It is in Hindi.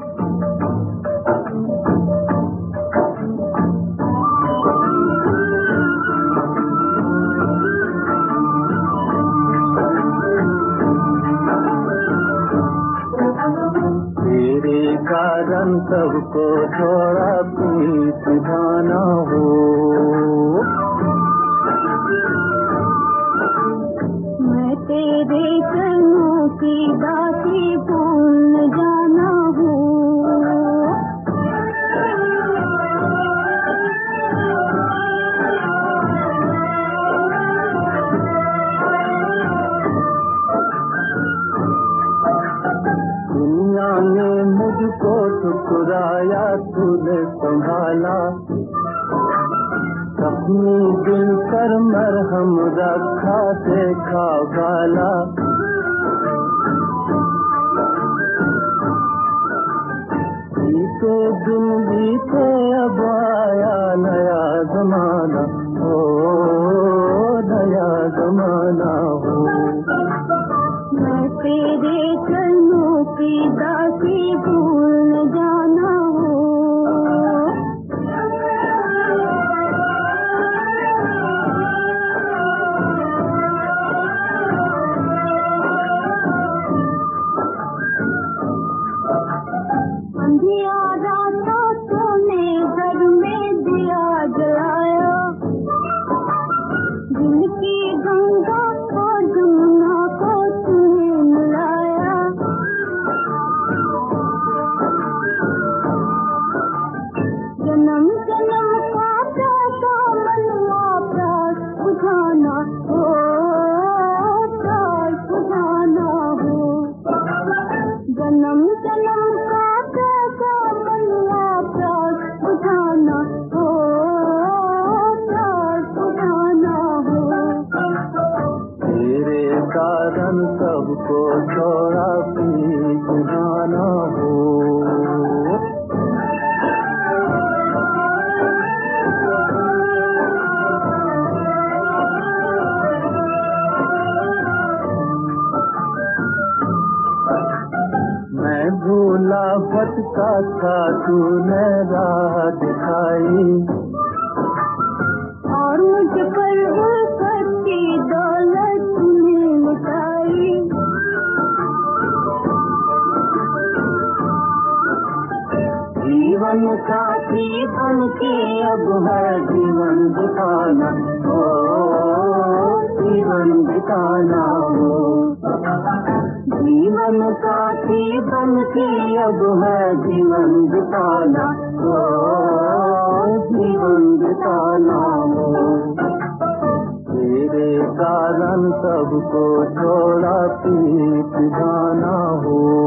कारण सबको थोड़ा पीस जाना हो। मैं तेरे चरणों की दासी भूल जाना हूँ। दुनिया ने मुझको ठुकराया, तूने संभाला, अपनी दिल पर मरहम रखा, देखा भाला। बीते दिन बीते अब आया नया जमाना हो, नया जमाना हो। मैं तेरे चरणों की दासी भूल जाना हूँ। अंधियारा तो तूने घर में दिया जलाया, दिल की गंगा को जमुना को तूने मिलाया। जन्म जन्म का प्यासा मनवा प्यास बुझाना हो, प्यास बुझाना हो। जन्म जन्म का प्यासा मनवा प्यास बुझाना हो, प्यास बुझाना हो। तेरे कारण सबको थोड़ा पीस जाना हो। मैं भूला भटका था, तूने राह दिखाई, और मुझ पर उल्फत की दौलत तूने लुटाई। जीवन साथी बन के अब है जीवन बिताना हो, जीवन बिताना हो। जीवन साथी बन के अब है जीवन बिताना हो, जीवन बिताना हो। तेरे कारण सबको थोड़ा पीस जाना हो।